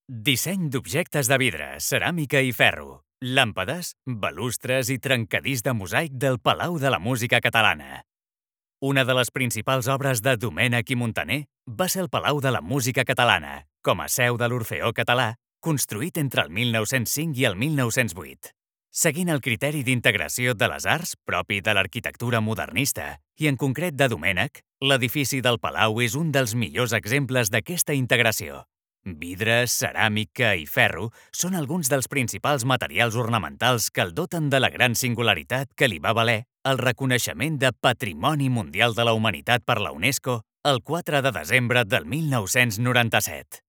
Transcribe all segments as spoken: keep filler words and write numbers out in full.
Disseny d'objectes de vidre, ceràmica i ferro, làmpades, balustres i trencadís de mosaic del Palau de la Música Catalana. Una de les principals obres de Domènech i Montaner va ser el Palau de la Música Catalana, com a seu de l'Orfeó Català, construït entre el mil nou-cents cinc i el mil nou-cents vuit. Seguint el criteri d'integració de les arts propi de l'arquitectura modernista, i en concret de Domènech, l'edifici del Palau és un dels millors exemples d'aquesta integració. Vidre, ceràmica i ferro són alguns dels principals materials ornamentals que el doten de la gran singularitat que li va valer el reconeixement de Patrimoni Mundial de la Humanitat per la UNESCO el quatre de desembre del mil nou-cents noranta-set.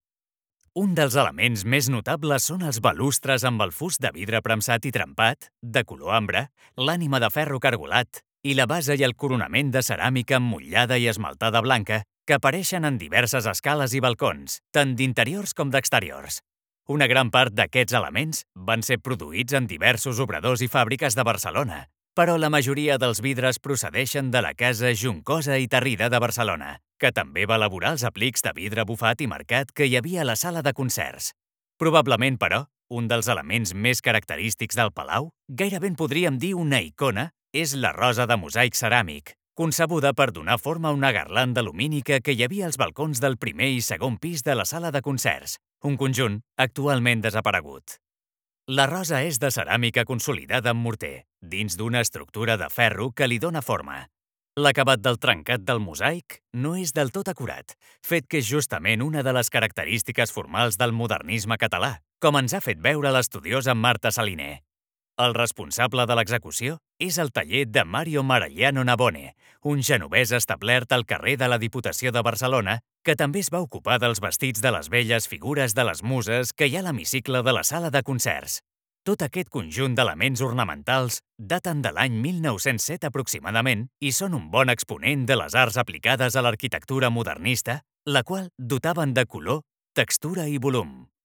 Un dels elements més notables són els balustres amb el fust de vidre premsat i trempat, de color ambre, l'ànima de ferro cargolat i la base i el coronament de ceràmica emmotllada i esmaltada blanca que apareixen en diverses escales i balcons, tant d'interiors com d'exteriors. Una gran part d'aquests elements van ser produïts en diversos obradors i fàbriques de Barcelona, però la majoria dels vidres procedeixen de la casa Juncosa i Tarrida de Barcelona, que també va elaborar els aplics de vidre bufat i marcat que hi havia a la sala de concerts. Probablement, però, un dels elements més característics del palau, gairebé en podríem dir una icona, és la rosa de mosaic ceràmic, concebuda per donar forma a una garlanda lumínica que hi havia als balcons del primer i segon pis de la sala de concerts, un conjunt actualment desaparegut. La rosa és de ceràmica consolidada amb morter, dins d'una estructura de ferro que li dóna forma. L'acabat del trencat del mosaic no és del tot acurat, fet que és justament una de les característiques formals del modernisme català, com ens ha fet veure l'estudiosa Marta Saliner. El responsable de l'execució és el taller de Mario Maragliano Navone, un genovès establert al carrer de la Diputació de Barcelona, que també es va ocupar dels vestits de les velles figures de les muses que hi ha a l'hemicicle de la sala de concerts. Tot aquest conjunt d'elements ornamentals daten de l'any mil nou-cents set aproximadament i són un bon exponent de les arts aplicades a l'arquitectura modernista, la qual dotaven de color, textura i volum.